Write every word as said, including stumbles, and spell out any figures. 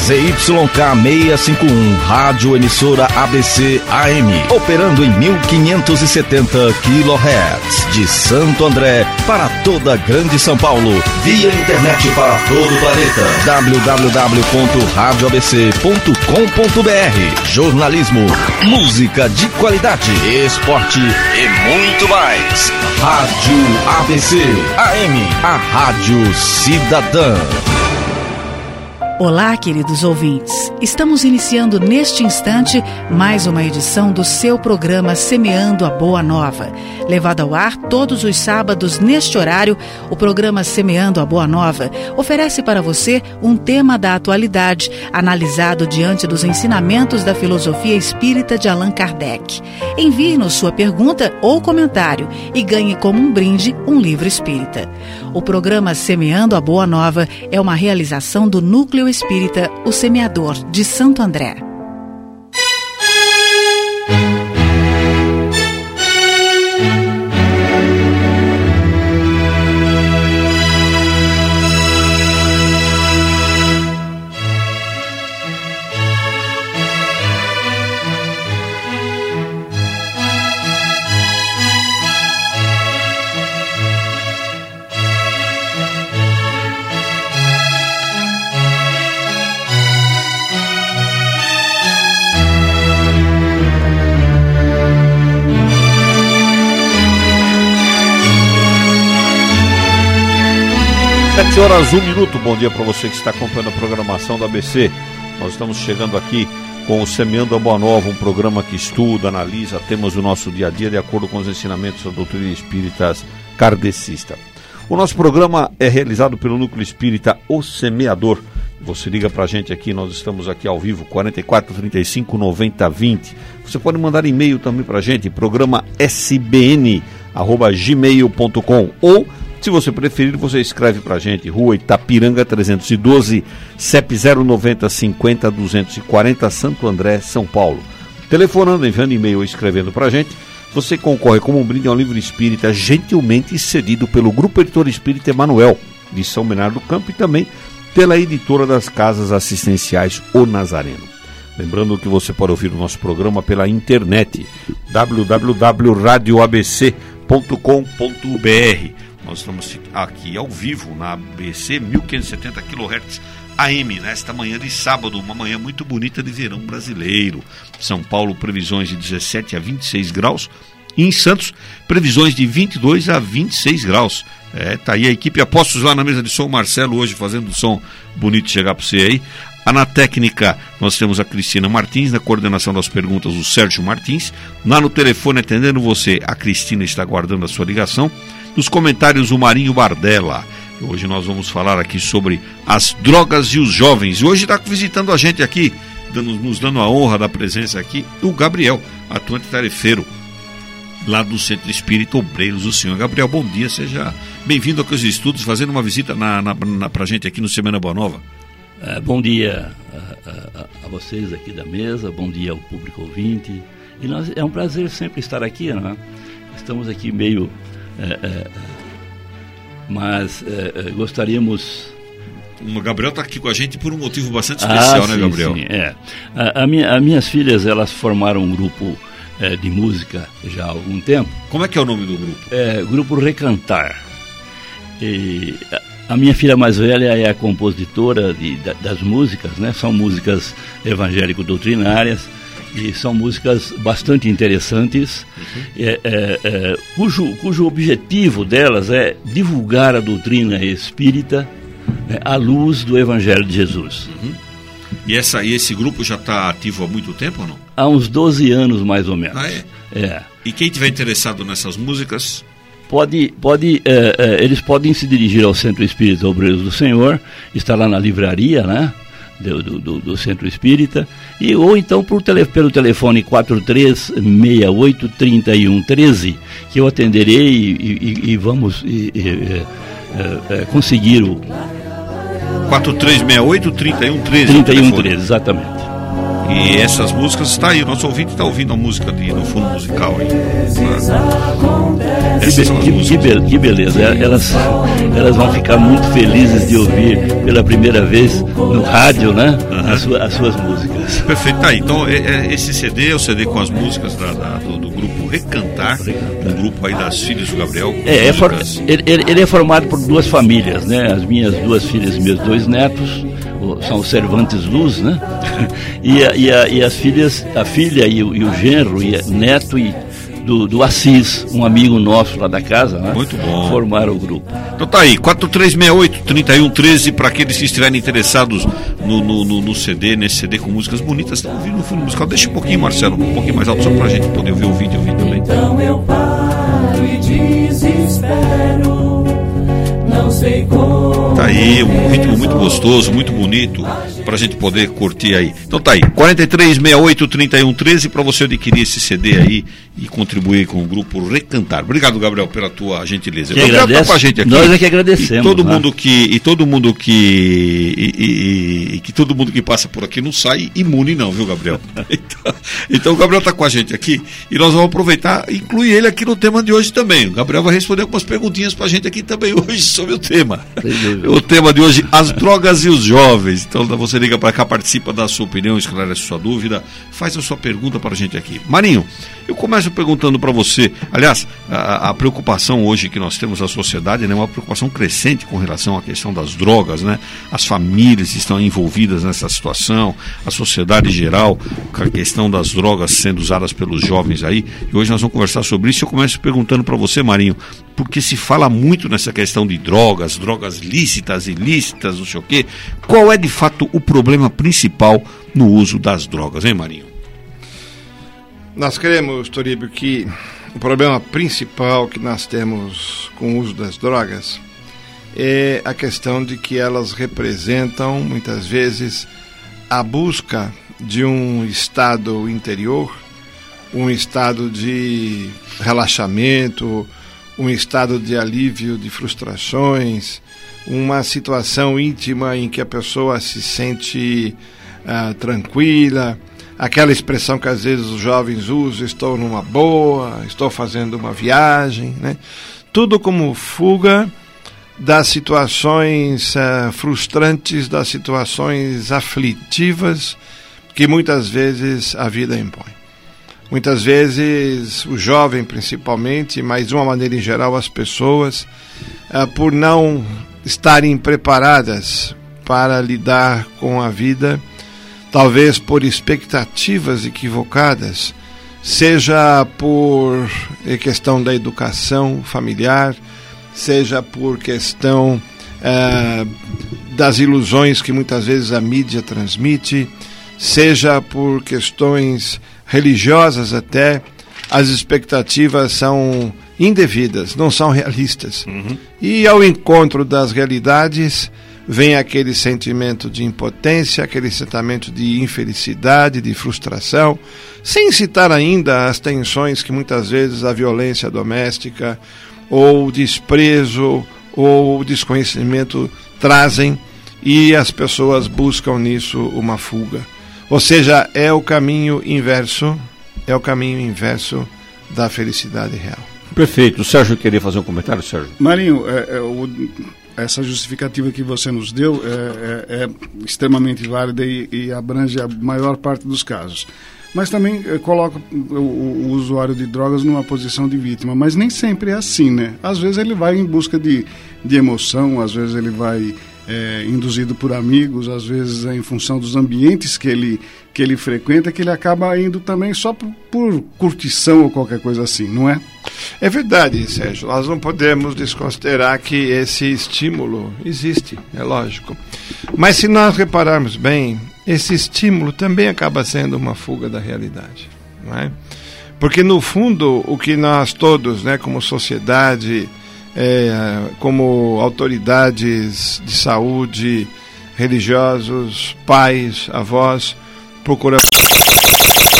Z Y K seiscentos e cinquenta e um, Rádio Emissora A B C A M, operando em mil quinhentos e setenta quilohertz, de Santo André para toda a Grande São Paulo, via internet para todo o planeta, w w w ponto rádio a b c ponto com ponto b r. Jornalismo, música de qualidade, esporte e muito mais. Rádio A B C A M, a Rádio Cidadã. Olá, queridos ouvintes. Estamos iniciando neste instante mais uma edição do seu programa Semeando a Boa Nova. Levado ao ar todos os sábados neste horário, o programa Semeando a Boa Nova oferece para você um tema da atualidade, analisado diante dos ensinamentos da filosofia espírita de Allan Kardec. Envie-nos sua pergunta ou comentário e ganhe como um brinde um livro espírita. O programa Semeando a Boa Nova é uma realização do Núcleo Espírita O Semeador, de Santo André. sete horas, um minuto. Bom dia para você que está acompanhando a programação da A B C. Nós estamos chegando aqui com o Semeando a Boa Nova, um programa que estuda, analisa temas do nosso dia a dia de acordo com os ensinamentos da doutrina espírita kardecista. O nosso programa é realizado pelo Núcleo Espírita O Semeador. Você liga para a gente aqui, nós estamos aqui ao vivo, quarenta e quatro, trinta e cinco, noventa, vinte. Você pode mandar e-mail também para a gente, programa s b n arroba gmail ponto com, ou se você preferir, você escreve para a gente, Rua Itapiranga trezentos e doze, C E P zero noventa, cinquenta, duzentos e quarenta, Santo André, São Paulo. Telefonando, enviando e-mail ou escrevendo para a gente, você concorre como um brinde a um livro espírita gentilmente cedido pelo Grupo Editor Espírita Emanuel, de São Bernardo do Campo, e também pela editora das Casas Assistenciais O Nazareno. Lembrando que você pode ouvir o nosso programa pela internet, w w w ponto rádio a b c ponto com ponto b r. Nós estamos aqui ao vivo na A B C mil quinhentos e setenta quilohertz A M, nesta manhã de sábado, uma manhã muito bonita de verão brasileiro. São Paulo, previsões de dezessete a vinte e seis graus. E em Santos, previsões de vinte e dois a vinte e seis graus. É, tá aí a equipe Apostos lá na mesa de som, Marcelo hoje fazendo som bonito chegar para você aí. A na técnica, nós temos a Cristina Martins, na coordenação das perguntas, o Sérgio Martins. Lá no telefone, atendendo você, a Cristina está aguardando a sua ligação. Nos comentários, o Marinho Bardella. Hoje nós vamos falar aqui sobre as drogas e os jovens. E hoje está visitando a gente aqui, dando, nos dando a honra da presença aqui, o Gabriel, atuante tarefeiro, lá do Centro Espírita Obreiros do Senhor. Gabriel, bom dia, seja bem-vindo aqui aos estudos, fazendo uma visita na, na, na, pra gente aqui no Semana Boa Nova. É, bom dia a, a, a vocês aqui da mesa, bom dia ao público ouvinte. E nós, é um prazer sempre estar aqui, né? Estamos aqui meio... É, é, mas é, é, gostaríamos... O Gabriel está aqui com a gente por um motivo bastante especial, ah, né, sim, Gabriel? Sim, é. A, a minha, as minhas filhas, elas formaram um grupo é, de música já há algum tempo. Como é que é o nome do grupo? É, Grupo Recantar. E a, a minha filha mais velha é a compositora de, da, das músicas, né? São músicas evangélico-doutrinárias. E são músicas bastante interessantes, uhum. é, é, é, cujo, cujo objetivo delas é divulgar a doutrina espírita, né, à luz do Evangelho de Jesus. Uhum. E, essa, e esse grupo já está ativo há muito tempo ou não? Há uns doze anos, mais ou menos. Ah, é? É. E quem estiver interessado nessas músicas... Pode, pode, é, é, eles podem se dirigir ao Centro Espírita Obreiros do Senhor, está lá na livraria, né? Do, do, do Centro Espírita, e, ou então por tele, pelo telefone quatro três seis oito, três um um três, que eu atenderei e, e, e vamos e, e, é, é, conseguir o quatro três seis oito, três um um três. três um um três, exatamente. E essas músicas, está aí, o nosso ouvinte está ouvindo a música de, no fundo musical aí. Que, be, que, be, que beleza, elas, elas vão ficar muito felizes de ouvir pela primeira vez no rádio, né? Uhum. As, suas, as suas músicas. Perfeito, tá aí. Então é, é, esse C D é o C D com as músicas da, da, do, do grupo Recantar, Recantar, um grupo aí das filhas do Gabriel. É, é for, ele, ele é formado por duas famílias, né? As minhas duas filhas e meus dois netos, são os Cervantes Luz, né? E, a, e, a, e as filhas, a filha e o, e o genro, e o neto e do, do Assis, um amigo nosso lá da casa, né? Muito bom. Formaram o grupo. Então tá aí, quatro três seis oito, três um um três, para aqueles que estiverem interessados no, no, no, no C D, nesse C D com músicas bonitas, estão ouvindo no fundo musical. Deixa um pouquinho, Marcelo, um pouquinho mais alto, só pra gente poder ouvir o vídeo, ouvir também. Então eu paro e desespero, não sei como. Tá aí, um ritmo muito gostoso, muito bonito, pra gente poder curtir aí. Então tá aí, quatro três seis oito, três um um três, para você adquirir esse C D aí e contribuir com o grupo Recantar. Obrigado, Gabriel, pela tua gentileza. Que Gabriel agradece, tá com a gente aqui. Nós é que agradecemos. E todo né? mundo que e todo mundo que e, e, e que todo mundo que passa por aqui não sai imune não, viu, Gabriel? Então, então o Gabriel tá com a gente aqui e nós vamos aproveitar e incluir ele aqui no tema de hoje também. O Gabriel vai responder algumas perguntinhas pra gente aqui também hoje sobre o tema. O tema de hoje, as drogas e os jovens. Então você liga para cá, participa da sua opinião, esclarece sua dúvida, faz a sua pergunta para a gente aqui. Marinho, eu começo perguntando para você, aliás, a, a preocupação hoje que nós temos na sociedade, né, uma preocupação crescente com relação à questão das drogas, né? As famílias estão envolvidas nessa situação, a sociedade em geral, com a questão das drogas sendo usadas pelos jovens aí, e hoje nós vamos conversar sobre isso. Eu começo perguntando para você, Marinho, porque se fala muito nessa questão de drogas, drogas lícitas, ilícitas, não sei o quê. Qual é de fato o problema principal no uso das drogas, hein, Marinho? Nós queremos, Toríbio, que o problema principal que nós temos com o uso das drogas é a questão de que elas representam, muitas vezes, a busca de um estado interior, um estado de relaxamento, um estado de alívio de frustrações, uma situação íntima em que a pessoa se sente uh, tranquila, aquela expressão que às vezes os jovens usam, estou numa boa, estou fazendo uma viagem, né? Tudo como fuga das situações uh, frustrantes, das situações aflitivas que muitas vezes a vida impõe. Muitas vezes o jovem principalmente, mas de uma maneira em geral as pessoas, uh, por não estarem preparadas para lidar com a vida, talvez por expectativas equivocadas, seja por questão da educação familiar, seja por questão uh, das ilusões que muitas vezes a mídia transmite, seja por questões religiosas até, as expectativas são indevidas, não são realistas. Uhum. E ao encontro das realidades vem aquele sentimento de impotência, aquele sentimento de infelicidade, de frustração, sem citar ainda as tensões que muitas vezes a violência doméstica, ou o desprezo, ou o desconhecimento trazem, e as pessoas buscam nisso uma fuga. Ou seja, é o caminho inverso, é o caminho inverso da felicidade real. Perfeito. O Sérgio queria fazer um comentário, Sérgio? Marinho, é, é, o, essa justificativa que você nos deu é, é, é extremamente válida e, e abrange a maior parte dos casos. Mas também é, coloca o, o usuário de drogas numa posição de vítima. Mas nem sempre é assim, né? Às vezes ele vai em busca de, de emoção, às vezes ele vai é, induzido por amigos, às vezes é em função dos ambientes que ele, que ele frequenta, que ele acaba indo também só por, por curtição ou qualquer coisa assim, não é? É verdade, Sérgio. Nós não podemos desconsiderar que esse estímulo existe, é lógico. Mas se nós repararmos bem, esse estímulo também acaba sendo uma fuga da realidade, não é? Porque no fundo o que nós todos, né, como sociedade, é, como autoridades de saúde, religiosos, pais, avós, procuramos